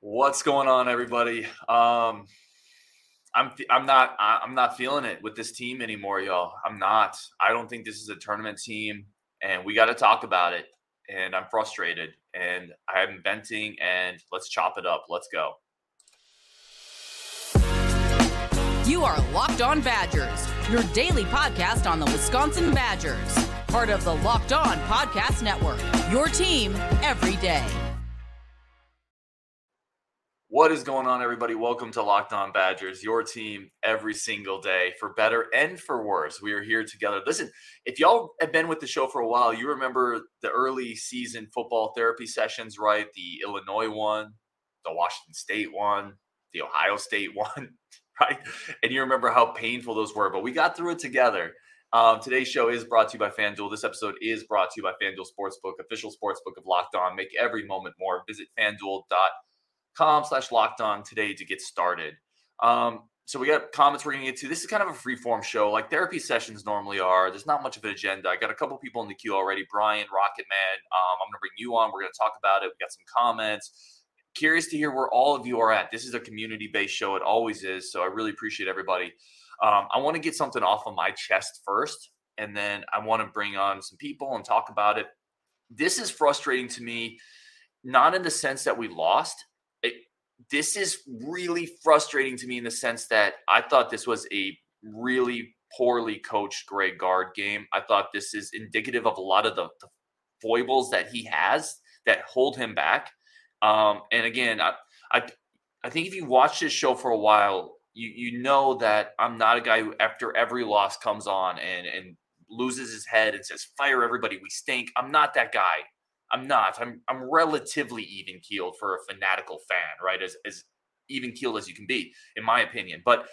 What's going on, everybody? I'm not feeling it with this team anymore, y'all. I'm not. I don't think this is a tournament team, and we got to talk about it. And I'm frustrated, and I'm venting. And let's chop it up. Let's go. You are Locked On Badgers, your daily podcast on the Wisconsin Badgers, part of the Locked On Podcast Network. Your team every day. What is going on, everybody? Welcome to Locked On Badgers, your team every single day, for better and for worse. We are here together. Listen, if y'all have been with the show for a while, you remember the early season football therapy sessions, right? The Illinois one, the Washington State one, the Ohio State one, right? And you remember how painful those were, but we got through it together. Today's show is brought to you by FanDuel. This episode is brought to you by FanDuel Sportsbook, official sportsbook of Locked On. Make every moment more. Visit FanDuel.com/locked on today to get started. So we got comments we're going to get to. This is kind of a free-form show like therapy sessions normally are. There's not much of an agenda. I got a couple people in the queue already. Brian, Rocket Man, I'm going to bring you on. We're going to talk about it. We got some comments. Curious to hear where all of you are at. This is a community-based show. It always is. So I really appreciate everybody. I want to get something off of my chest first, and then I want to bring on some people and talk about it. This is frustrating to me, not in the sense that we lost. This is really frustrating to me in the sense that I thought this was a really poorly coached Greg Gard game. I thought this is indicative of a lot of the foibles that he has that hold him back. And again, I think if you watch this show for a while, you know that I'm not a guy who after every loss comes on and loses his head and says, fire everybody, we stink. I'm not that guy. I'm not. I'm relatively even-keeled for a fanatical fan, right? As even-keeled as you can be, in my opinion. But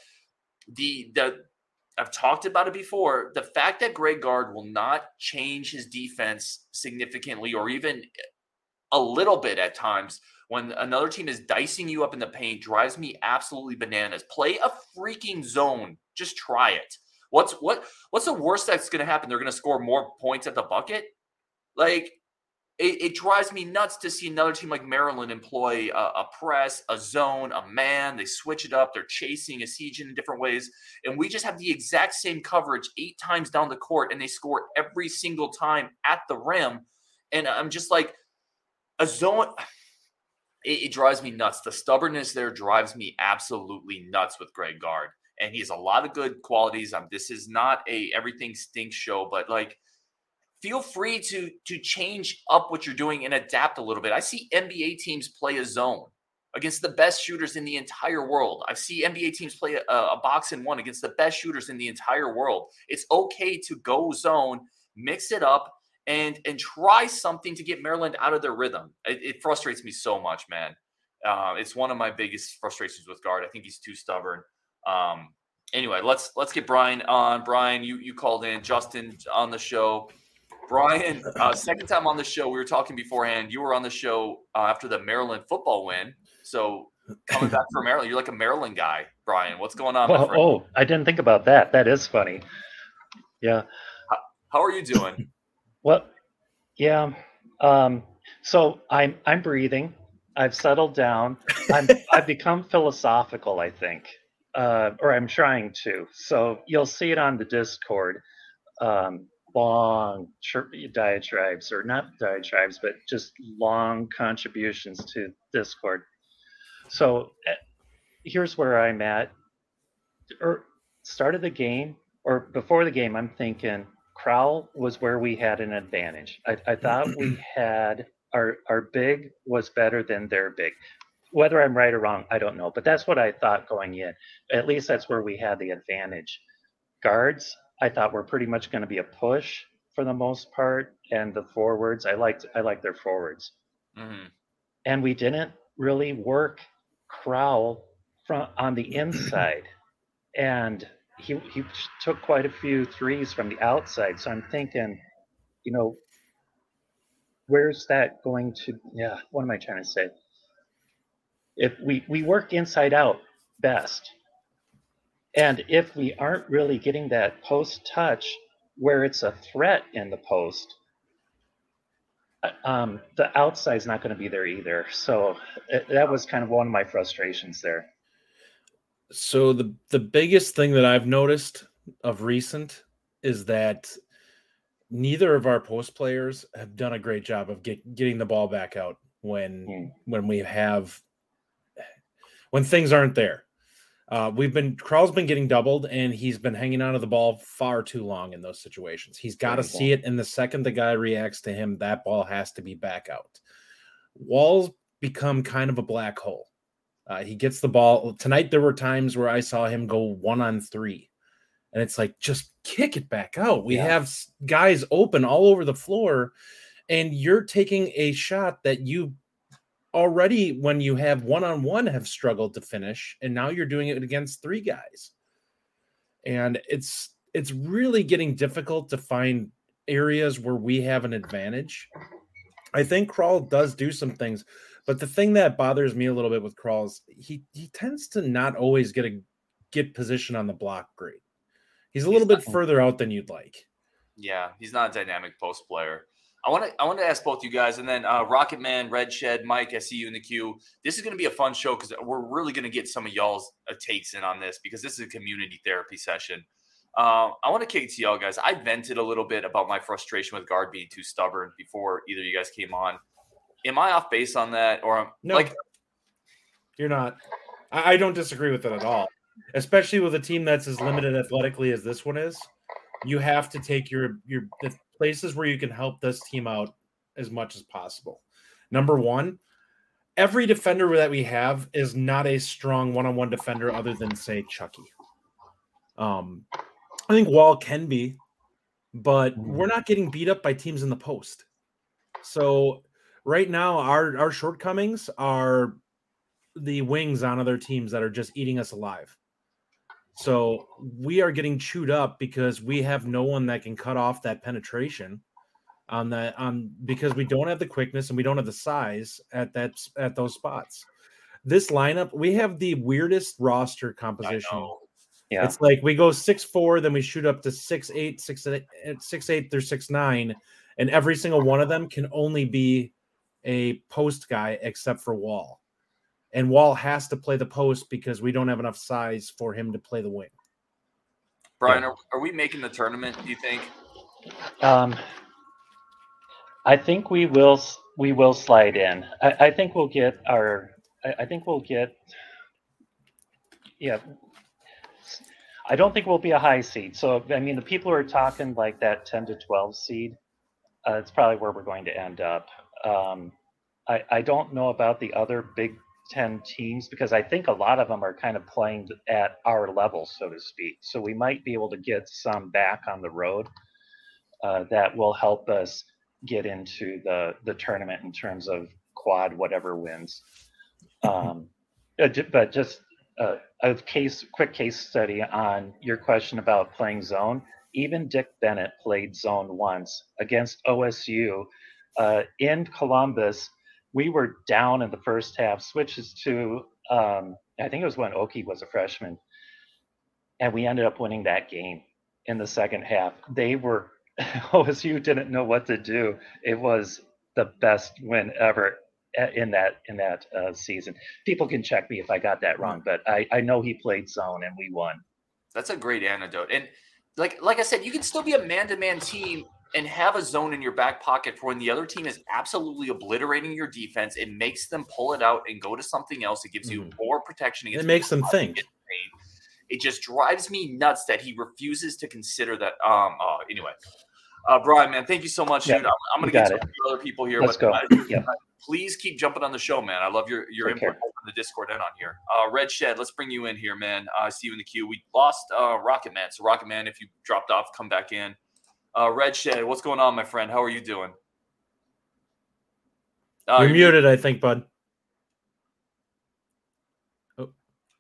I've talked about it before. The fact that Greg Gard will not change his defense significantly or even a little bit at times when another team is dicing you up in the paint drives me absolutely bananas. Play a freaking zone. Just try it. What's the worst that's going to happen? They're going to score more points at the bucket? Like, it drives me nuts to see another team like Maryland employ a press, a zone, a man. They switch it up. They're chasing a siege in different ways. And we just have the exact same coverage 8 times down the court, and they score every single time at the rim. And I'm just like, a zone, it drives me nuts. The stubbornness there drives me absolutely nuts with Greg Gard. And he has a lot of good qualities. This is not a everything stinks show, but like, feel free to change up what you're doing and adapt a little bit. I see NBA teams play a zone against the best shooters in the entire world. I see NBA teams play a box and one against the best shooters in the entire world. It's okay to go zone, mix it up, and try something to get Maryland out of their rhythm. It frustrates me so much, man. It's one of my biggest frustrations with Gard. I think he's too stubborn. Anyway, let's get Brian on. Brian, you called in. Justin on the show. Brian, second time on the show. We were talking beforehand. You were on the show after the Maryland football win. So coming back from Maryland, you're like a Maryland guy, Brian. What's going on, my friend? Oh, I didn't think about that. That is funny. Yeah. How are you doing? Well, yeah. So I'm breathing. I've settled down. I've become philosophical, I think, or I'm trying to. So you'll see it on the Discord. Long diatribes, or not diatribes, but just long contributions to Discord. So here's where I'm at. Start of the game, or before the game, I'm thinking Crowell was where we had an advantage. I thought we had our big was better than their big. Whether I'm right or wrong, I don't know, but that's what I thought going in. At least that's where we had the advantage. Guards, I thought were pretty much going to be a push for the most part, and the forwards, I liked their forwards. Mm-hmm. And we didn't really work Crowell on the inside, and he took quite a few threes from the outside. So I'm thinking, where's that going to? Yeah, what am I trying to say? If we work inside out best. And if we aren't really getting that post touch where it's a threat in the post, The outside's not going to be there either. So that was kind of one of my frustrations there. So the biggest thing that I've noticed of recent is that neither of our post players have done a great job of getting the ball back out when things aren't there. Kral's been getting doubled, and he's been hanging onto the ball far too long in those situations. He's got to see it, and the second the guy reacts to him, that ball has to be back out. Wall's become kind of a black hole. He gets the ball. Tonight there were times where I saw him go 1-on-3, and it's like, just kick it back out. We have guys open all over the floor, and you're taking a shot that you already, when you have 1-on-1, have struggled to finish, and now you're doing it against 3 guys. And it's really getting difficult to find areas where we have an advantage. I think Kral does do some things, but the thing that bothers me a little bit with Kral is he tends to not always get position on the block great. He's a little bit further out than you'd like. Yeah, he's not a dynamic post player. I want to ask both you guys, and then Rocket Man, Red Shed, Mike, I see you in the queue. This is going to be a fun show because we're really going to get some of y'all's takes in on this because this is a community therapy session. I want to kick it to y'all guys. I vented a little bit about my frustration with guard being too stubborn before either of you guys came on. Am I off base on that? Or no, you're not. I don't disagree with it at all, especially with a team that's as limited athletically as this one is. You have to take the places where you can help this team out as much as possible. Number one, every defender that we have is not a strong one-on-one defender other than, say, Chucky. I think Wall can be, but we're not getting beat up by teams in the post. So right now, our shortcomings are the wings on other teams that are just eating us alive. So we are getting chewed up because we have no one that can cut off that penetration because we don't have the quickness and we don't have the size at those spots. This lineup, we have the weirdest roster composition. Yeah. It's like we go 6'4", then we shoot up to 6'8", 6'8" through 6'9", and every single one of them can only be a post guy except for Wall. And Wall has to play the post because we don't have enough size for him to play the wing. Brian, are we making the tournament, do you think? I think we will slide in. I think we'll get I don't think we'll be a high seed. So, I mean, the people who are talking like that 10 to 12 seed, it's probably where we're going to end up. I don't know about the other Big 10 teams because I think a lot of them are kind of playing at our level, so to speak. So we might be able to get some back on the road that will help us get into the tournament in terms of quad whatever wins. But just a quick case study on your question about playing zone. Even Dick Bennett played zone once against OSU in Columbus. We were down in the first half, switches to, I think it was when Oki was a freshman, and we ended up winning that game in the second half. OSU didn't know what to do. It was the best win ever in that season. People can check me if I got that wrong, but I know he played zone and we won. That's a great anecdote. And like I said, you can still be a man-to-man team and have a zone in your back pocket for when the other team is absolutely obliterating your defense. It makes them pull it out and go to something else. It gives you more protection. It makes them think. It just drives me nuts that he refuses to consider that. Anyway, Brian, man, thank you so much, dude. I'm going to get to a few other people here. Let's go. Please keep jumping on the show, man. I love your input on the Discord and on here. Red Shed, let's bring you in here, man. I see you in the queue. We lost Rocket Man. So, Rocket Man, if you dropped off, come back in. Red Shed, what's going on, my friend? How are you doing? You're muted, I think, bud. Oh.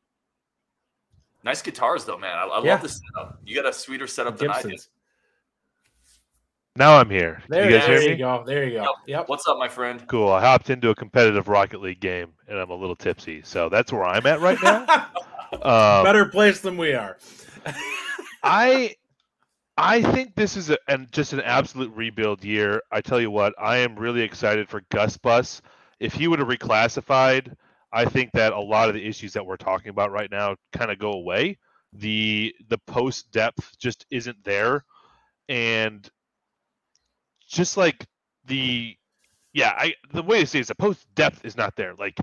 Nice guitars, though, man. I love the setup. You got a sweeter setup than I did. Now I'm here. There you guys hear you me? go. There you go. Yep. What's up, my friend? Cool. I hopped into a competitive Rocket League game, and I'm a little tipsy. So that's where I'm at right now. Better place than we are. I I think this is just an absolute rebuild year. I tell you what, I am really excited for Gus Bus. If he would have reclassified, I think that a lot of the issues that we're talking about right now kind of go away. The post depth just isn't there, and just like the way to say it is the post depth is not there. Like,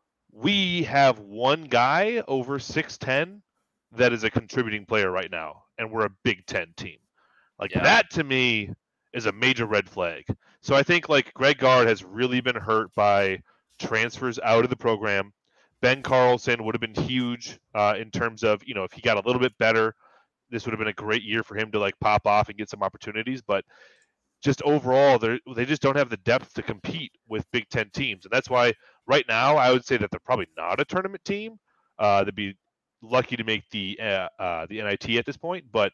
we have one guy over 6'10" that is a contributing player right now, and we're a Big Ten team. Like, that to me is a major red flag. So I think like Greg Gard has really been hurt by transfers out of the program. Ben Carlson would have been huge in terms of, if he got a little bit better, this would have been a great year for him to like pop off and get some opportunities. But just overall, they just don't have the depth to compete with Big Ten teams. And that's why right now I would say that they're probably not a tournament team. They'd be lucky to make the NIT at this point, but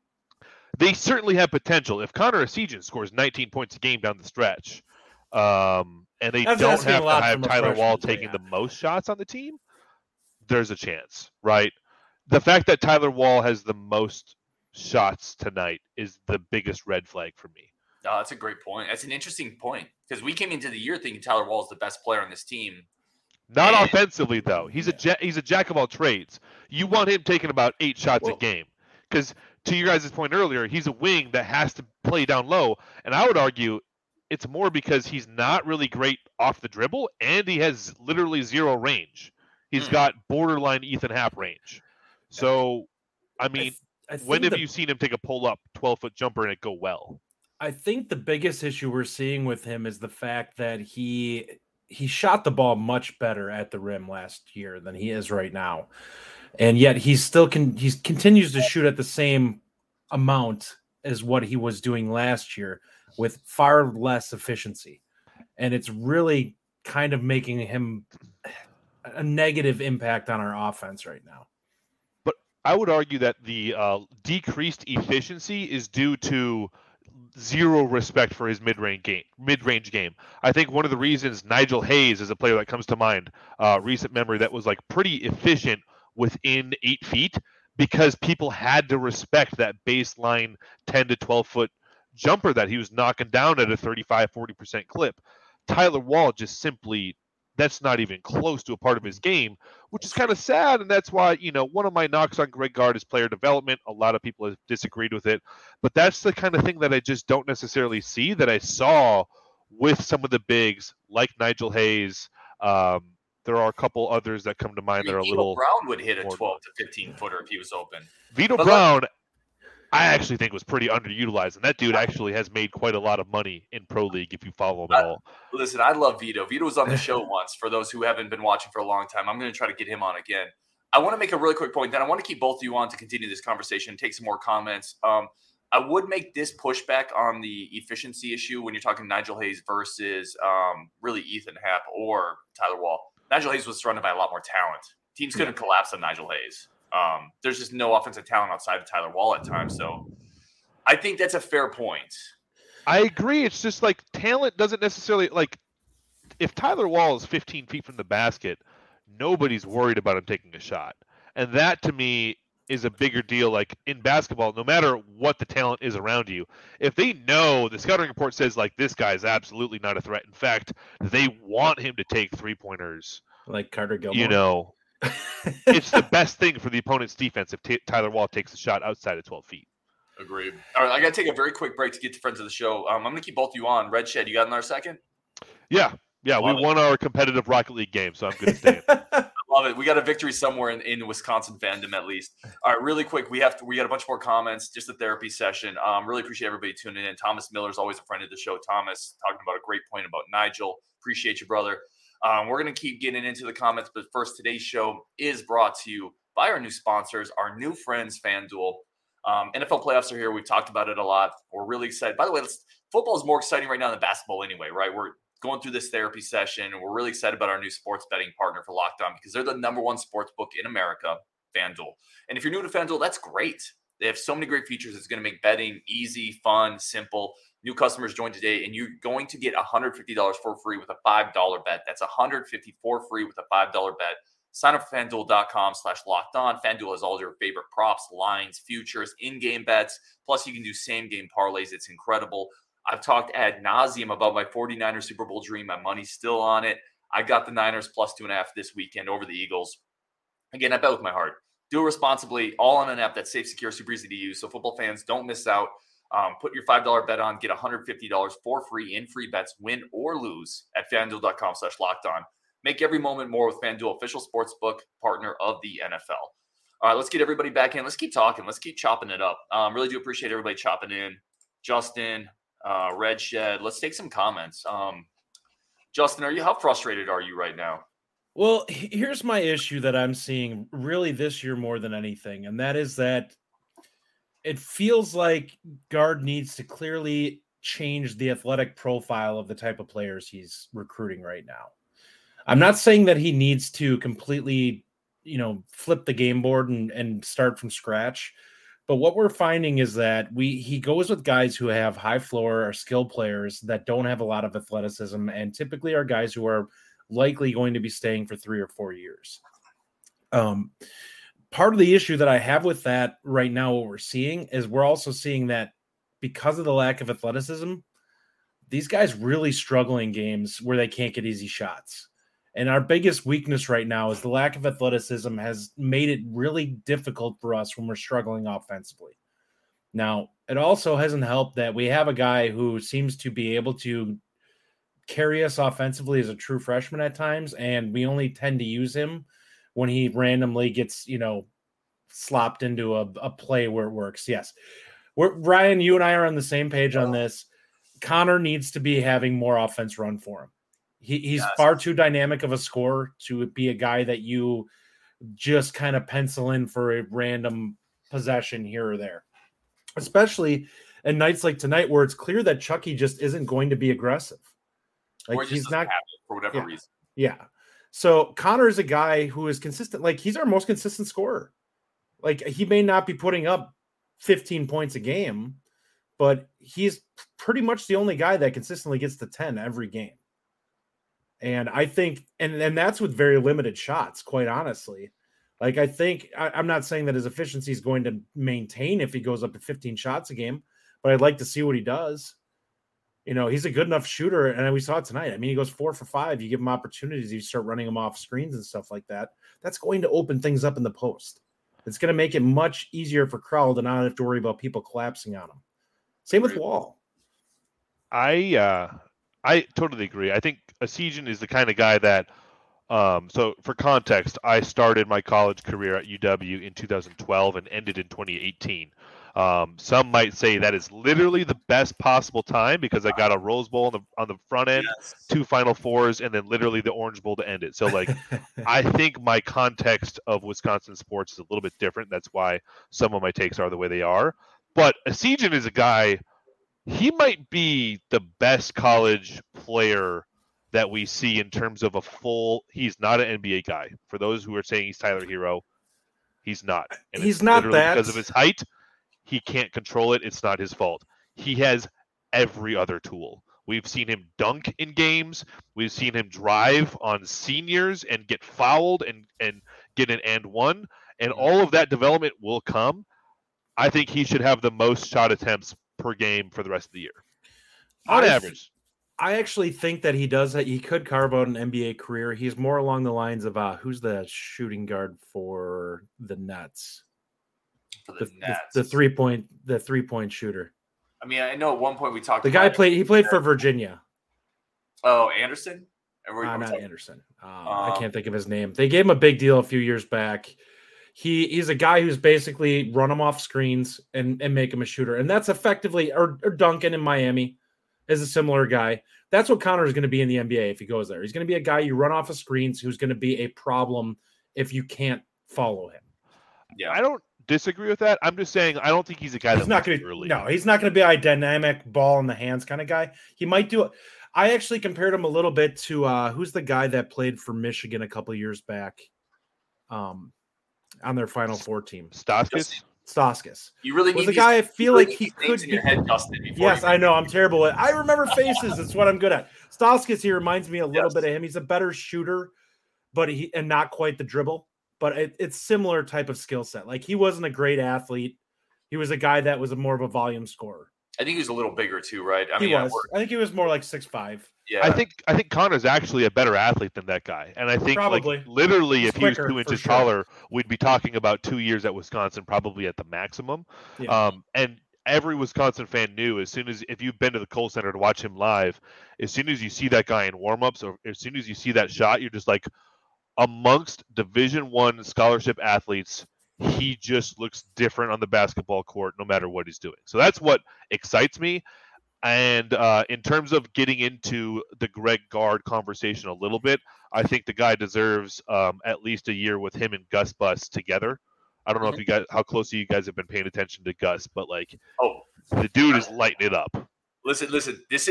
they certainly have potential. If Connor Essegian scores 19 points a game down the stretch, and they don't have to have Tyler Wall taking the most shots on the team, there's a chance, right? The fact that Tyler Wall has the most shots tonight is the biggest red flag for me. Oh, that's a great point. That's an interesting point, because we came into the year thinking Tyler Wall is the best player on this team. Not offensively, though. He's a jack of all trades. You want him taking about 8 shots a game, because to your guys' point earlier, he's a wing that has to play down low. And I would argue it's more because he's not really great off the dribble, and he has literally zero range. He's got borderline Ethan Happ range. So, I mean, when have you seen him take a pull-up 12-foot jumper and it go well? I think the biggest issue we're seeing with him is the fact that he shot the ball much better at the rim last year than he is right now. And yet he still he continues to shoot at the same amount as what he was doing last year with far less efficiency. And it's really kind of making him a negative impact on our offense right now. But I would argue that the decreased efficiency is due to zero respect for his mid-range game. I think one of the reasons Nigel Hayes is a player that comes to mind, recent memory, that was like pretty efficient within 8 feet, because people had to respect that baseline 10 to 12 foot jumper that he was knocking down at a 35-40% clip. Tyler Wall just simply, that's not even close to a part of his game, which is kind of sad. And that's why, one of my knocks on Greg Gard is player development. A lot of people have disagreed with it, but that's the kind of thing that I just don't necessarily see that I saw with some of the bigs like Nigel Hayes. There are a couple others that come to mind that are a little. Brown would hit a 12 to 15 footer if he was open. Vito Brown, I actually think was pretty underutilized, and that dude actually has made quite a lot of money in Pro League if you follow him at all. Listen, I love Vito. Vito was on the show once. For those who haven't been watching for a long time, I'm going to try to get him on again. I want to make a really quick point. Then I want to keep both of you on to continue this conversation and take some more comments. I would make this pushback on the efficiency issue when you're talking Nigel Hayes versus really Ethan Happ or Tyler Wall. Nigel Hayes was surrounded by a lot more talent. Teams couldn't collapse on Nigel Hayes. There's just no offensive talent outside of Tyler Wall at times. So I think that's a fair point. I agree. It's just like talent doesn't necessarily, like, if Tyler Wall is 15 feet from the basket, nobody's worried about him taking a shot. And that to me is a bigger deal. Like in basketball, no matter what the talent is around you, if they know the scouting report says like this guy is absolutely not a threat. In fact, they want him to take 3-pointers. Like Carter Gilmore. It's the best thing for the opponent's defense if Tyler Wall takes a shot outside of 12 feet. Agreed. All right, I got to take a very quick break to get to friends of the show. I'm going to keep both of you on. Red Shed, you got another second? Yeah, we won our competitive Rocket League game, so I'm good to stay in. Love it. We got a victory somewhere in Wisconsin fandom, at least. All right, really quick, we got a bunch more comments, just a therapy session. Really appreciate everybody tuning in. Thomas Miller is always a friend of the show. Thomas, talking about a great point about Nigel. Appreciate you, brother. We're going to keep getting into the comments, but first, today's show is brought to you by our new sponsors, our new friends, FanDuel. NFL playoffs are here. We've talked about it a lot. We're really excited. By the way, football is more exciting right now than basketball anyway, right? We're going through this therapy session, and we're really excited about our new sports betting partner for Locked On because they're the number one sports book in America, FanDuel. And if you're new to FanDuel, that's great. They have so many great features. It's going to make betting easy, fun, simple. New customers join today, and you're going to get $150 for free with a $5 bet. That's $150 for free with a $5 bet. Sign up for FanDuel.com/lockedon. FanDuel has all your favorite props, lines, futures, in-game bets. Plus, you can do same-game parlays. It's incredible. I've talked ad nauseum about my 49ers Super Bowl dream. My money's still on it. I got the Niners +2.5 this weekend over the Eagles. Again, I bet with my heart. Do it responsibly, all on an app that's safe, secure, super easy to use. So football fans, don't miss out. Put your $5 bet on, get $150 for free in free bets, win or lose at FanDuel.com/lockedon. Make every moment more with FanDuel, official sportsbook partner of the NFL. All right, let's get everybody back in. Let's keep talking. Let's keep chopping it up. Really do appreciate everybody chopping in. Justin, Red Shed, let's take some comments. Justin, how frustrated are you right now? Well, here's my issue that I'm seeing really this year more than anything, and that is that it feels like Gard needs to clearly change the athletic profile of the type of players he's recruiting right now. I'm not saying that he needs to completely, flip the game board and start from scratch. But what we're finding is that he goes with guys who have high floor or skilled players that don't have a lot of athleticism and typically are guys who are likely going to be staying for 3 or 4 years. Part of the issue that I have with that right now, what we're seeing is we're also seeing that because of the lack of athleticism, these guys really struggle in games where they can't get easy shots. And our biggest weakness right now is the lack of athleticism has made it really difficult for us when we're struggling offensively. Now, it also hasn't helped that we have a guy who seems to be able to carry us offensively as a true freshman at times, and we only tend to use him when he randomly gets, slopped into a play where it works. Yes. Ryan, you and I are on the same page on this. Connor needs to be having more offense run for him. He's far too dynamic of a scorer to be a guy that you just kind of pencil in for a random possession here or there, especially in nights like tonight where it's clear that Chucky just isn't going to be aggressive. Like he's not for whatever reason. Yeah. So Connor is a guy who is consistent. Like he's our most consistent scorer. Like he may not be putting up 15 points a game, but he's pretty much the only guy that consistently gets to 10 every game. And I think, and that's with very limited shots, quite honestly. Like, I think, I'm not saying that his efficiency is going to maintain if he goes up to 15 shots a game, but I'd like to see what he does. He's a good enough shooter, and we saw it tonight. I mean, he goes 4 for 5. You give him opportunities, you start running him off screens and stuff like that. That's going to open things up in the post. It's going to make it much easier for Krall to not have to worry about people collapsing on him. Same with Wall. I totally agree. I think Essegian is the kind of guy that, so for context, I started my college career at UW in 2012 and ended in 2018. Some might say that is literally the best possible time because I got a Rose Bowl on the front end, 2 Final Fours, and then literally the Orange Bowl to end it. So, I think my context of Wisconsin sports is a little bit different. That's why some of my takes are the way they are. But Essegian is a guy. He might be the best college player that we see in terms of he's not an NBA guy. For those who are saying he's Tyler Hero, he's not. And he's not that. Because of his height, he can't control it. It's not his fault. He has every other tool. We've seen him dunk in games. We've seen him drive on seniors and get fouled and get an and one. And all of that development will come. I think he should have the most shot attempts per game for the rest of the year on average. I actually think that he does that. He could carve out an NBA career. He's more along the lines of who's the shooting guard for the Nets? The 3-point shooter. I mean, I know at one point we talked. The guy played for Virginia. Oh, Anderson? Not Anderson. I can't think of his name. They gave him a big deal a few years back. He's a guy who's basically run him off screens and make him a shooter. And that's effectively, or Duncan in Miami is a similar guy. That's what Connor is going to be in the NBA if he goes there. He's going to be a guy you run off of screens who's going to be a problem if you can't follow him. Yeah, I don't disagree with that. I'm just saying I don't think he's a guy he's not going to be. No, he's not going to be a dynamic ball in the hands kind of guy. He might do it. I actually compared him a little bit to who's the guy that played for Michigan a couple of years back, on their Final Four team. Stauskas. You really need the guy. I feel like he could in your head, Justin. Yes, I know. I'm terrible at. I remember faces. It's what I'm good at. Stauskas. He reminds me a little bit of him. He's a better shooter but and not quite the dribble, but it's similar type of skill set. Like he wasn't a great athlete. He was a guy that was more of a volume scorer. I think he was a little bigger too, right? I think he was more like 6'5". Yeah. I think Connor's actually a better athlete than that guy. And I think probably. Like literally He's if he was quicker, 2 inches sure. taller, we'd be talking about 2 years at Wisconsin, probably at the maximum. Yeah. And every Wisconsin fan knew if you've been to the Kohl Center to watch him live, as soon as you see that guy in warmups or as soon as you see that shot, you're just like, amongst Division I scholarship athletes, he just looks different on the basketball court no matter what he's doing. So that's what excites me. And in terms of getting into the Greg Gard conversation a little bit, I think the guy deserves at least a year with him and Gus Bus together. I don't know if you guys, how closely you guys have been paying attention to Gus, but like, the dude is lighting it up. Listen. This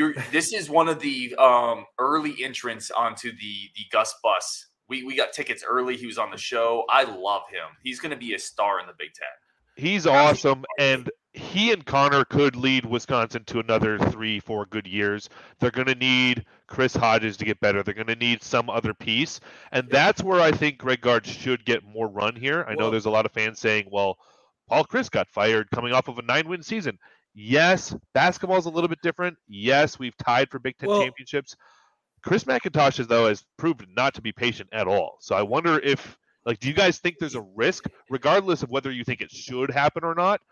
is one of the early entrants onto the Gus Bus. We got tickets early. He was on the show. I love him. He's going to be a star in the Big Ten. He's awesome, and he and Connor could lead Wisconsin to another 3-4 good years. They're going to need Chris Hodges to get better. They're going to need some other piece, and that's where I think Greg Gard should get more run here. I know there's a lot of fans saying, well, Paul Chryst got fired coming off of a 9-win season. Yes, basketball is a little bit different. Yes, we've tied for Big Ten championships. Chris McIntosh, though, has proved not to be patient at all. So I wonder if, do you guys think there's a risk, regardless of whether you think it should happen or not?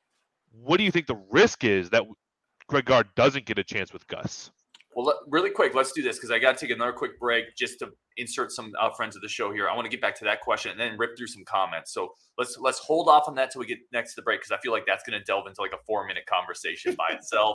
What do you think the risk is that Greg Gard doesn't get a chance with Gus? Well, really quick, let's do this because I got to take another quick break just to insert some friends of the show here. I want to get back to that question and then rip through some comments. So let's hold off on that till we get next to the break because I feel like that's going to delve into like a 4-minute conversation by itself.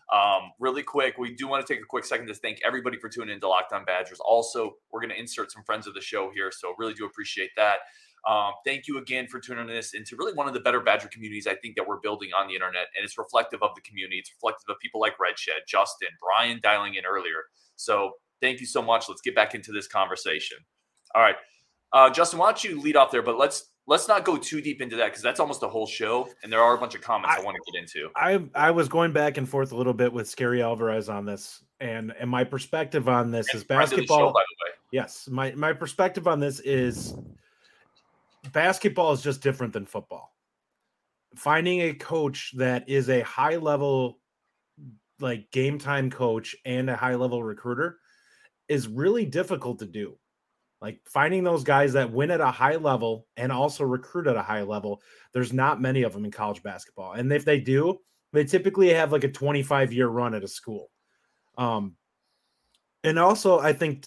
Really quick, we do want to take a quick second to thank everybody for tuning into Locked On Badgers. Also, we're going to insert some friends of the show here, so really do appreciate that. Thank you again for tuning us into really one of the better Badger communities I think that we're building on the internet, and it's reflective of the community. It's reflective of people like Redshed, Justin, Brian dialing in earlier. So thank you so much. Let's get back into this conversation. All right, Justin, why don't you lead off there? But let's not go too deep into that because that's almost a whole show, and there are a bunch of comments I want to get into. I was going back and forth a little bit with Scary Alvarez on this, and my perspective on this is basketball. Show, by the way. Yes, my perspective on this is basketball is just different than football. Finding a coach that is a high level, like game time coach and a high level recruiter is really difficult to do. Like finding those guys that win at a high level and also recruit at a high level, there's not many of them in college basketball. And if they do, they typically have like a 25-year run at a school. And also I think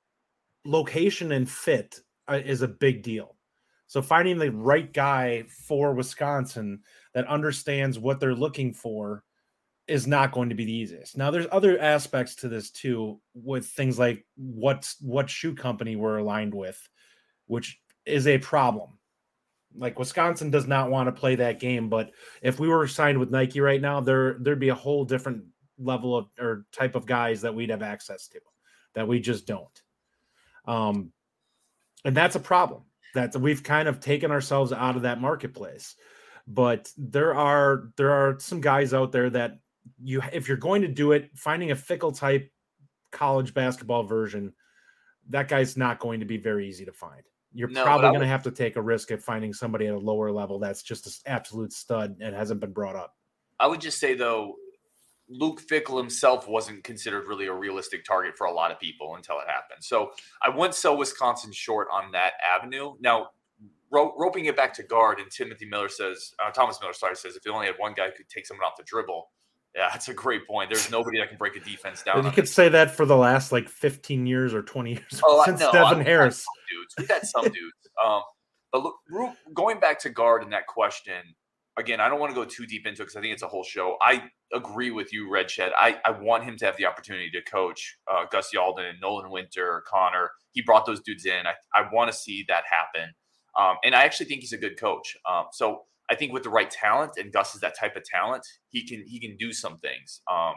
location and fit is a big deal. So finding the right guy for Wisconsin that understands what they're looking for is not going to be the easiest. Now, there's other aspects to this too, with things like what shoe company we're aligned with, which is a problem. Like Wisconsin does not want to play that game, but if we were signed with Nike right now, there'd be a whole different level of or type of guys that we'd have access to that we just don't. And that's a problem. That we've kind of taken ourselves out of that marketplace. But there are some guys out there that if you're going to do it, finding a fickle type college basketball version, that guy's not going to be very easy to find. You're probably going to have to take a risk at finding somebody at a lower level that's just an absolute stud and hasn't been brought up. I would just say, though, Luke Fickell himself wasn't considered really a realistic target for a lot of people until it happened. So I wouldn't sell Wisconsin short on that avenue. Now, roping it back to Gard, and Thomas Miller says, if you only had one guy who could take someone off the dribble, yeah, that's a great point. There's nobody that can break a defense down. You could say that for the last 15 years or 20 years since Devin Harris. We've had some dudes. But look, going back to Gard and that question, again, I don't want to go too deep into it because I think it's a whole show. I agree with you, Redshed. I want him to have the opportunity to coach Gus Yalden, Nolan Winter, Connor. He brought those dudes in. I want to see that happen. And I actually think he's a good coach. So I think with the right talent, and Gus is that type of talent, he can do some things.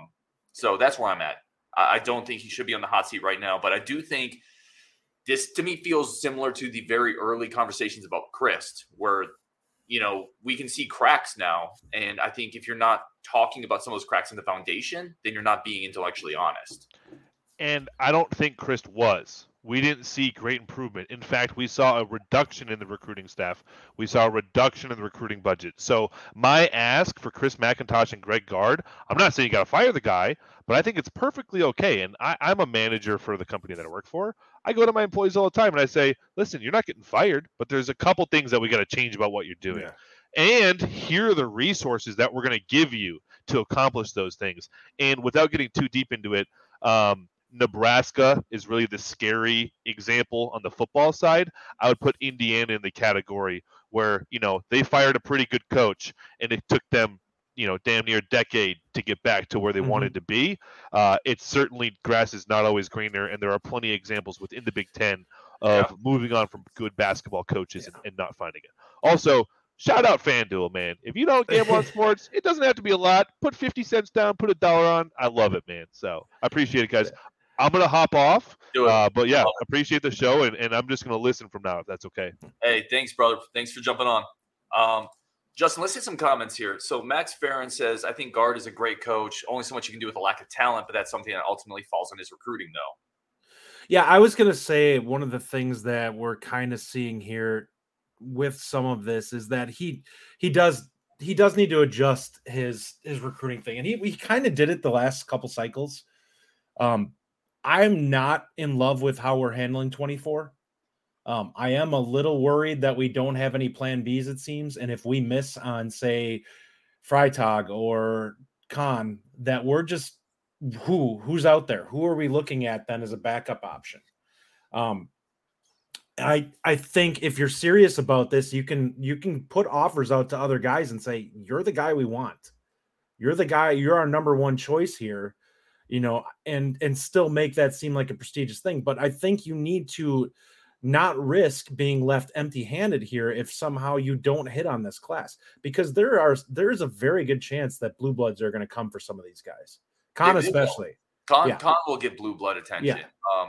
So that's where I'm at. I don't think he should be on the hot seat right now, but I do think this, to me, feels similar to the very early conversations about Chryst, where we can see cracks now. And I think if you're not talking about some of those cracks in the foundation, then you're not being intellectually honest. And I don't think Chryst was we didn't see great improvement. In fact, we saw a reduction in the recruiting staff. We saw a reduction in the recruiting budget. So my ask for Chris McIntosh and Greg Gard, I'm not saying you got to fire the guy, but I think it's perfectly okay. And I'm a manager for the company that I work for. I go to my employees all the time and I say, listen, you're not getting fired, but there's a couple things that we got to change about what you're doing. Yeah. And here are the resources that we're going to give you to accomplish those things. And without getting too deep into it, Nebraska is really the scary example on the football side. I would put Indiana in the category where, they fired a pretty good coach and it took them, damn near a decade to get back to where they wanted to be. It's certainly grass is not always greener, and there are plenty of examples within the Big Ten of moving on from good basketball coaches and not finding it. Also, shout out FanDuel, man. If you don't gamble on sports, it doesn't have to be a lot. Put 50 cents down, put $1 on. I love it, man. So I appreciate it, guys. I'm going to hop off, but yeah, appreciate the show, and I'm just going to listen from now if that's okay. Hey, thanks, brother. Thanks for jumping on. Justin, let's hit some comments here. So Max Farron says, I think Gard is a great coach. Only so much you can do with a lack of talent, but that's something that ultimately falls on his recruiting, though. Yeah, I was going to say one of the things that we're kind of seeing here with some of this is that he does need to adjust his recruiting thing, and he kind of did it the last couple cycles. I'm not in love with how we're handling 24. I am a little worried that we don't have any plan Bs, it seems. And if we miss on, say, Freitag or Kahn, that we're just who's out there? Who are we looking at then as a backup option? I think if you're serious about this, you can put offers out to other guys and say, you're the guy we want. You're the guy, you're our number one choice here. And still make that seem like a prestigious thing. But I think you need to not risk being left empty-handed here if somehow you don't hit on this class, because there is a very good chance that blue bloods are going to come for some of these guys. Kahn especially. Kahn will get blue blood attention. Yeah.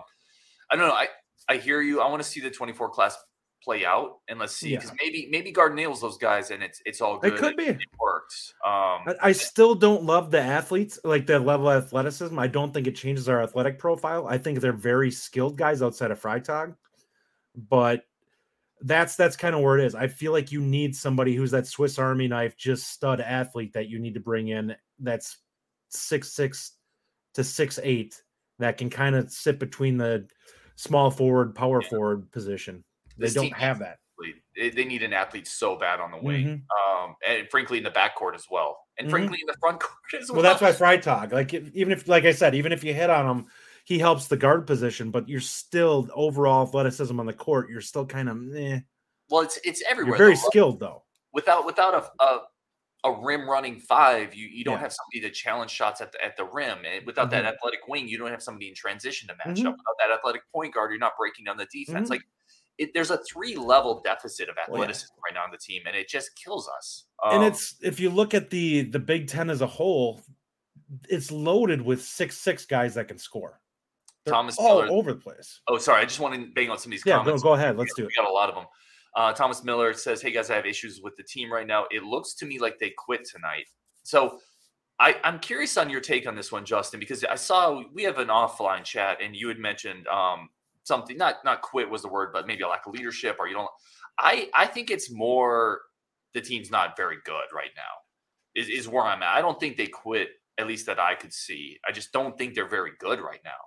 I don't know. I hear you. I want to see the 24 class play out, and let's see, because maybe Gard nails those guys and it's all good. It could be. It works. I still don't love the athletes, like the level of athleticism. I don't think it changes our athletic profile. I think they're very skilled guys outside of Freitag, but that's kind of where it is. I feel like you need somebody who's that Swiss Army knife, just stud athlete that you need to bring in. That's 6'6" to 6'8" that can kind of sit between the small forward, power forward position. They don't have that. They need an athlete so bad on the wing, and frankly in the backcourt as well, and frankly in the front court as well. Well, that's why Freitag, even if you hit on him, he helps the guard position, but you're still overall athleticism on the court. You're still kind of Well, it's everywhere. You're very skilled though. Without a rim running five, you don't have somebody to challenge shots at the rim. And without that athletic wing, you don't have somebody in transition to match up. Without that athletic point guard, you're not breaking down the defense. There's a 3-level deficit of athleticism right now on the team, and it just kills us. And if you look at the Big Ten as a whole, it's loaded with 6'6" guys that can score. They're Thomas all Miller, over the place. Oh, sorry. I just want to bang on some of these comments. Go ahead. Let's do it. We got a lot of them. Thomas Miller says, hey, guys, I have issues with the team right now. It looks to me like they quit tonight. So I'm curious on your take on this one, Justin, because I saw we have an offline chat, and you had mentioned something, not quit was the word, but maybe a lack of leadership, or you don't. I think it's more the team's not very good right now is where I'm at. I don't think they quit, at least that I could see. I just don't think they're very good right now.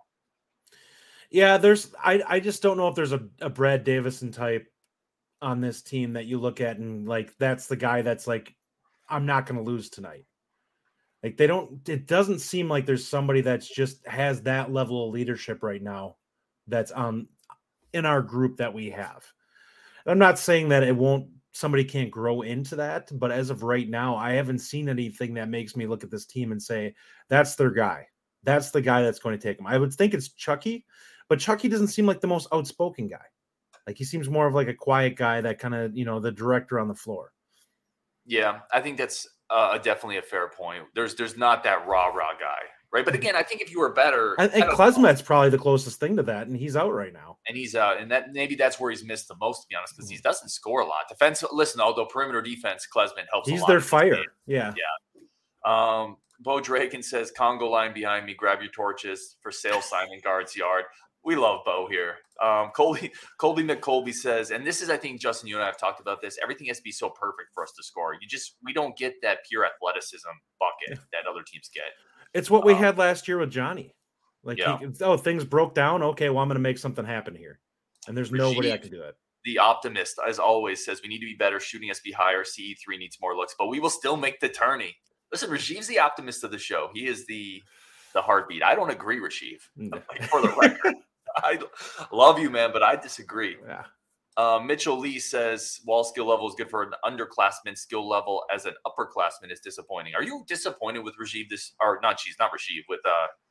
Yeah, I just don't know if there's a Brad Davison type on this team that you look at and like, that's the guy that's like, I'm not going to lose tonight. Like it doesn't seem like there's somebody that's just has that level of leadership right now that's in our group that we have. I'm not saying that somebody can't grow into that, but as of right now, I haven't seen anything that makes me look at this team and say, that's their guy. That's the guy that's going to take them. I would think it's Chucky, but Chucky doesn't seem like the most outspoken guy. Like he seems more of like a quiet guy that kind of, the director on the floor. Yeah, I think that's definitely a fair point. There's not that rah guy, right? But again, I think if you were better, I think Klesmet's probably the closest thing to that, and he's out right now. And he's out, and that maybe that's where he's missed the most, to be honest, because he doesn't score a lot. Defense, listen, although perimeter defense, Klesmet helps. He's a lot. Their fire, yeah. Bo Draken says, Congo line behind me, grab your torches for sale sign in Guard's yard. We love Bo here. Colby McColby says, and this is, I think, Justin, you and I have talked about this. Everything has to be so perfect for us to score. We don't get that pure athleticism bucket that other teams get. It's what we had last year with Johnny. Like, yeah. Things broke down. Okay, well, I'm going to make something happen here. And there's nobody that can do it. The optimist, as always, says we need to be better. Shooting has to be higher. CE3 needs more looks, but we will still make the tourney. Listen, Rashiv's the optimist of the show. He is the heartbeat. I don't agree, Rashiv, for the record. I love you, man, but I disagree. Yeah. Mitchell Lee says Wall skill level is good for an underclassman. Skill level as an upperclassman is disappointing. Are you disappointed with Rashiv not Rashiv, with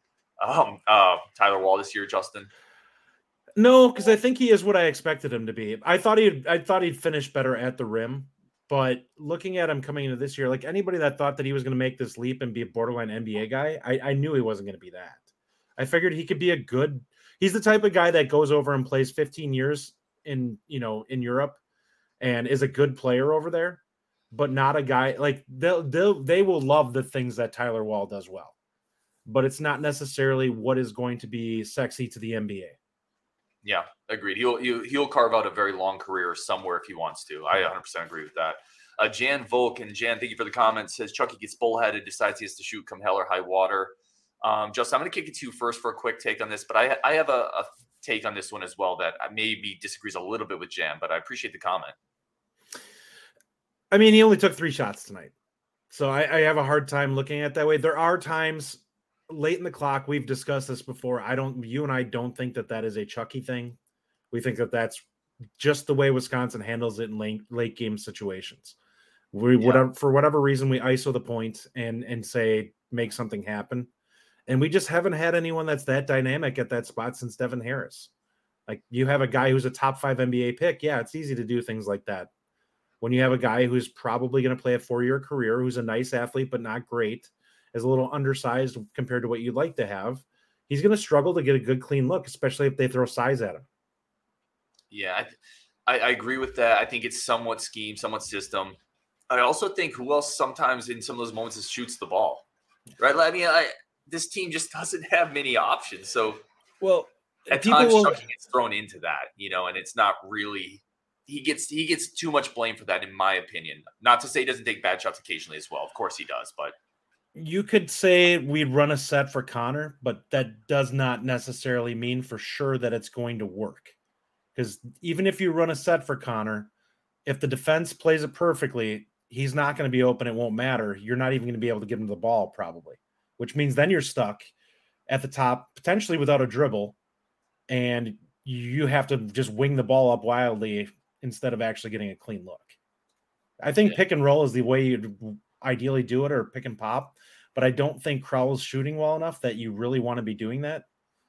Tyler Wall this year, Justin? No, because I think he is what I expected him to be. I thought he'd finish better at the rim, but looking at him coming into this year, like anybody that thought that he was going to make this leap and be a borderline NBA guy, I knew he wasn't going to be that. I figured he could be he's the type of guy that goes over and plays 15 years in Europe and is a good player over there, but not a guy like they will love the things that Tyler Wall does well, but it's not necessarily what is going to be sexy to the NBA. Yeah, agreed. He'll carve out a very long career somewhere if he wants to. I 100% agree with that. Jan Volk, and Jan, thank you for the comment, says Chucky gets bullheaded, decides he has to shoot come hell or high water. Justin, I'm going to kick it to you first for a quick take on this, but I have a take on this one as well that maybe disagrees a little bit with Jan, but I appreciate the comment. I mean, he only took 3 shots tonight, so I have a hard time looking at it that way. There are times late in the clock, we've discussed this before. You and I don't think that is a Chucky thing. We think that that's just the way Wisconsin handles it in late game situations. For whatever reason, we ISO the point and say, make something happen. And we just haven't had anyone that's that dynamic at that spot since Devin Harris. Like, you have a guy who's a top 5 NBA pick. Yeah, it's easy to do things like that. When you have a guy who's probably going to play a 4-year career, who's a nice athlete, but not great, is a little undersized compared to what you'd like to have, he's going to struggle to get a good, clean look, especially if they throw size at him. Yeah, I agree with that. I think it's somewhat scheme, somewhat system. I also think who else sometimes in some of those moments shoots the ball, right? I mean, this team just doesn't have many options. So, at times Chucky gets thrown into that, and it's not really. He gets too much blame for that, in my opinion. Not to say he doesn't take bad shots occasionally as well. Of course he does, but. You could say we'd run a set for Connor, but that does not necessarily mean for sure that it's going to work. Because even if you run a set for Connor, if the defense plays it perfectly, he's not going to be open. It won't matter. You're not even going to be able to give him the ball probably, which means then you're stuck at the top, potentially without a dribble, and you have to just wing the ball up wildly instead of actually getting a clean look. I think pick and roll is the way you'd ideally do it, or pick and pop, but I don't think Crowell's shooting well enough that you really want to be doing that.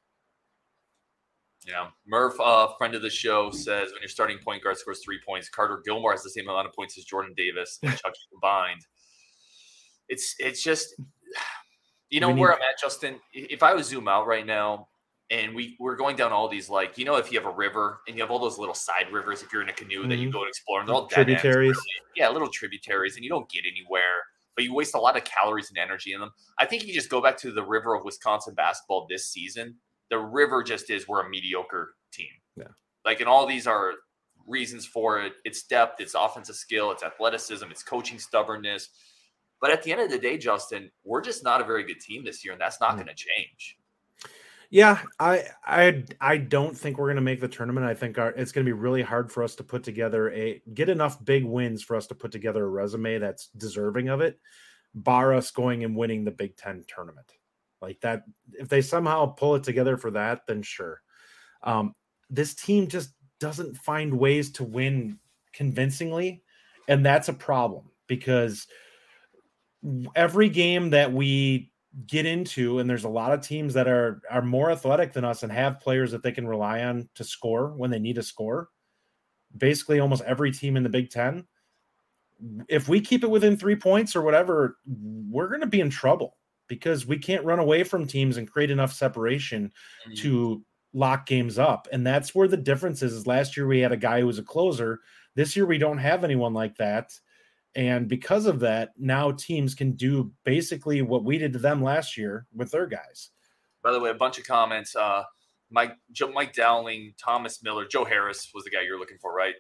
Yeah. Murph, friend of the show, says when your starting point guard scores 3 points, Carter Gilmore has the same amount of points as Jordan Davis and Chucky combined. It's just, where I'm at, Justin. If I was zoom out right now and we're going down all these, like, if you have a river and you have all those little side rivers, if you're in a canoe that you go and explore, and they're all tributaries. Little tributaries, and you don't get anywhere, but you waste a lot of calories and energy in them. I think if you just go back to the river of Wisconsin basketball this season, the river just is we're a mediocre team. Yeah. Like, and all these are reasons for it. It's depth, it's offensive skill, it's athleticism, it's coaching stubbornness. But at the end of the day, Justin, we're just not a very good team this year, and that's not going to change. Yeah, I don't think we're going to make the tournament. I think it's going to be really hard for us to put together get enough big wins for us to put together a resume that's deserving of it, bar us going and winning the Big Ten tournament. Like that, if they somehow pull it together for that, then sure. This team just doesn't find ways to win convincingly, and that's a problem because every game that we get into, and there's a lot of teams that are more athletic than us and have players that they can rely on to score when they need to score. Basically, almost every team in the Big Ten. If we keep it within 3 points or whatever, we're going to be in trouble because we can't run away from teams and create enough separation to lock games up. And that's where the difference is. Last year we had a guy who was a closer. This year we don't have anyone like that. And because of that, now teams can do basically what we did to them last year with their guys. By the way, a bunch of comments. Mike Dowling, Thomas Miller, Joe Harris was the guy you're looking for, right?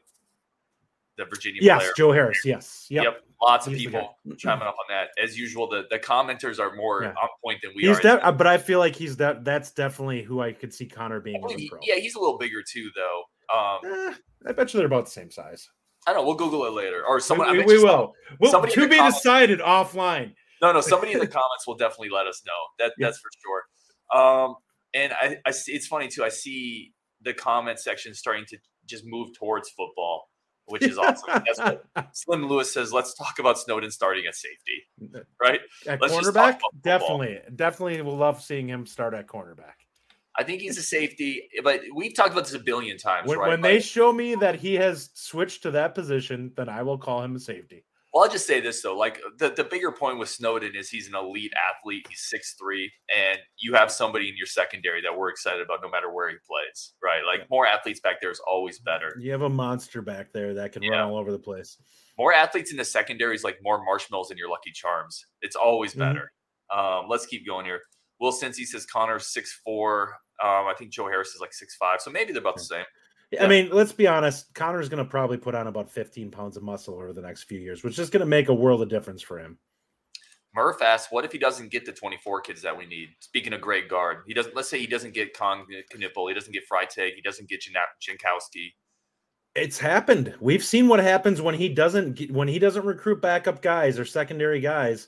The Virginia player. Joe Harris. Yes. Yep. Lots of people chiming up on that. As usual, the commenters are more on point than we are. But I feel like that's definitely who I could see Connor being as a pro. Yeah, he's a little bigger too, though. I bet you they're about the same size. I don't know. We'll Google it later. Or someone. We will. Somebody to be decided offline. No. Somebody in the comments will definitely let us know. That's for sure. And I see, it's funny too. I see the comment section starting to just move towards football, which is awesome. That's what Slim Lewis says. Let's talk about Snowden starting at safety, right? At cornerback, definitely will love seeing him start at cornerback. I think he's a safety, but we've talked about this a billion times, right? When they show me that he has switched to that position, then I will call him a safety. Well, I'll just say this, though. Like, the bigger point with Snowden is he's an elite athlete. He's 6'3", and you have somebody in your secondary that we're excited about no matter where he plays, right? Like, more athletes back there is always better. You have a monster back there that can run all over the place. More athletes in the secondary is like more marshmallows in your Lucky Charms. It's always better. Let's keep going here. Will Cincy says Connor's 6'4". I think Joe Harris is like 6'5", so maybe they're about the same. I mean, let's be honest. Connor's going to probably put on about 15 pounds of muscle over the next few years, which is going to make a world of difference for him. Murph asks, what if he doesn't get the 24 kids that we need? Speaking of great guard, he doesn't. Let's say he doesn't get Knipple, he doesn't get Freitag, he doesn't get Jankowski. It's happened. We've seen what happens when he doesn't recruit backup guys or secondary guys.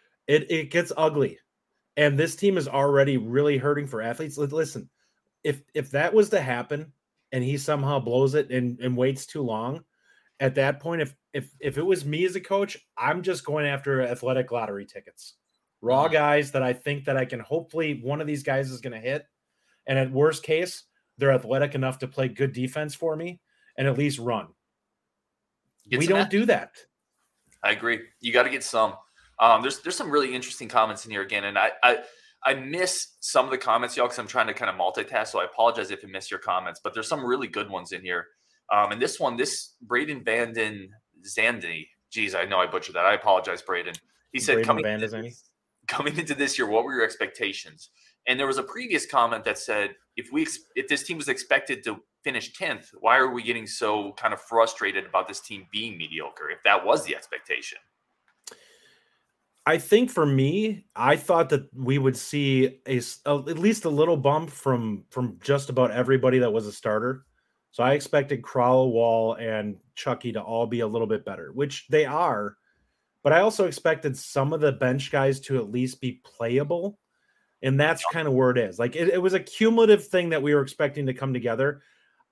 It gets ugly, and this team is already really hurting for athletes. Listen, if that was to happen, and he somehow blows it and waits too long, at that point, if it was me as a coach, I'm just going after athletic lottery tickets. Raw guys that I think that I can hopefully one of these guys is going to hit. And at worst case, they're athletic enough to play good defense for me and at least run. We don't do that. I agree. You got to get some. There's some really interesting comments in here again. And I miss some of the comments, y'all, because I'm trying to kind of multitask. So I apologize if I miss your comments, but there's some really good ones in here. And this Braden Vanden Zandy. Geez, I know I butchered that. I apologize, Braden. He said, coming into this year, what were your expectations? And there was a previous comment that said, if this team was expected to finish 10th, why are we getting so kind of frustrated about this team being mediocre if that was the expectation? I think for me, I thought that we would see at least a little bump from just about everybody that was a starter. So I expected Crowell, Wall, and Chucky to all be a little bit better, which they are. But I also expected some of the bench guys to at least be playable. And that's kind of where it is. Like it was a cumulative thing that we were expecting to come together.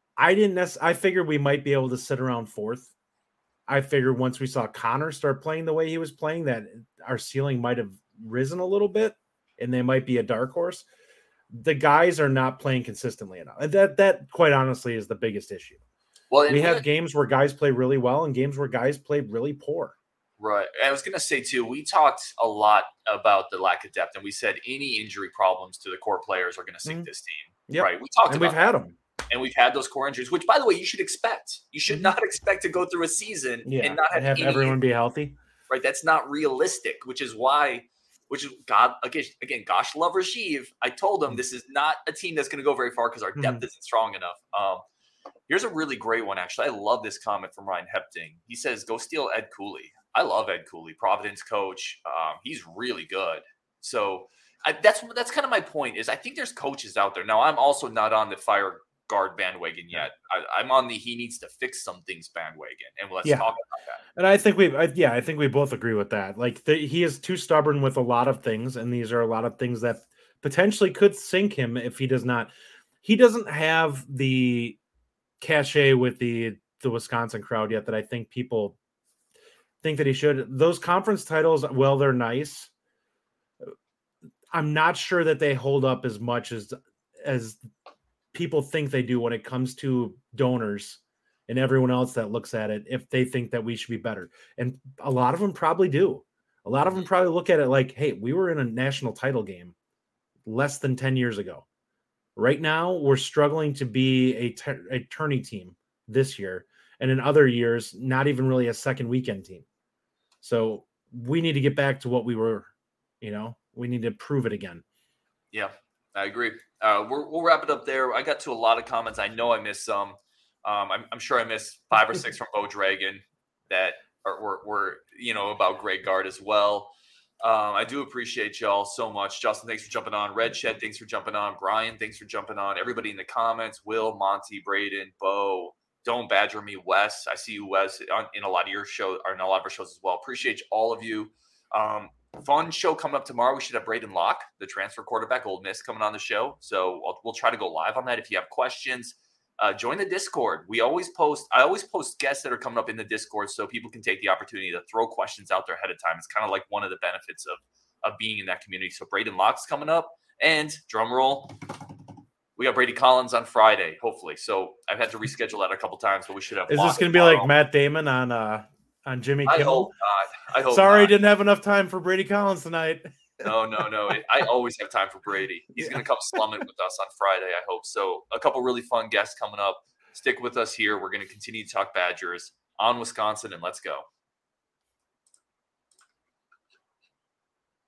I figured we might be able to sit around fourth. I figured once we saw Connor start playing the way he was playing, that our ceiling might have risen a little bit and they might be a dark horse. The guys are not playing consistently enough. That quite honestly is the biggest issue. Well, we have games where guys play really well and games where guys play really poor. Right. I was going to say, too, we talked a lot about the lack of depth, and we said any injury problems to the core players are going to sink this team. Yep. Right. We talked and about we've had them. And we've had those core injuries, which, by the way, you should expect. You should not expect to go through a season and not have everyone be healthy. Right. That's not realistic, which is God, again, gosh, love Rasheev. I told him this is not a team that's going to go very far because our depth isn't strong enough. Here's a really great one, actually. I love this comment from Ryan Hepting. He says, go steal Ed Cooley. I love Ed Cooley, Providence coach. He's really good. So that's kind of my point is I think there's coaches out there. Now, I'm also not on the fire guard bandwagon yet. I'm on the he needs to fix some things bandwagon, and let's talk about that. And I think we both agree with that. Like he is too stubborn with a lot of things, and these are a lot of things that potentially could sink him if he does not. He doesn't have the cachet with the Wisconsin crowd yet that I think people think that he should. Those conference titles, well, they're nice. I'm not sure that they hold up as much as people think they do when it comes to donors and everyone else that looks at it, if they think that we should be better. And a lot of them probably do. A lot of them probably look at it like, hey, we were in a national title game less than 10 years ago. Right now, we're struggling to be a tourney team this year. And in other years, not even really a second weekend team. So we need to get back to what we were, we need to prove it again. Yeah. I agree. We'll wrap it up there. I got to a lot of comments. I know I missed some. I'm sure I missed 5 or 6 from Bo Dragon that were about Greg Gard as well. I do appreciate y'all so much. Justin, thanks for jumping on. Red Shed, thanks for jumping on. Brian, thanks for jumping on. Everybody in the comments, Will, Monty, Braden, Bo, Don't Badger Me, Wes. I see you, Wes, in a lot of your shows, or in a lot of our shows as well. Appreciate all of you. Fun show coming up tomorrow. We should have Braden Locke, the transfer quarterback, Ole Miss, coming on the show. So we'll try to go live on that. If you have questions, join the Discord. I always post guests that are coming up in the Discord so people can take the opportunity to throw questions out there ahead of time. It's kind of like one of the benefits of being in that community. So Braden Locke's coming up, and drum roll, we got Brady Collins on Friday, hopefully. So I've had to reschedule that a couple times, but we should have. Is this going to be like Matt Damon on Jimmy Kimmel? I hope not. I hope Sorry, not. didn't have enough time for Brady Collins tonight. No. I always have time for Brady. He's going to come slumming with us on Friday, I hope. So a couple really fun guests coming up. Stick with us here. We're going to continue to talk Badgers on Wisconsin, and let's go.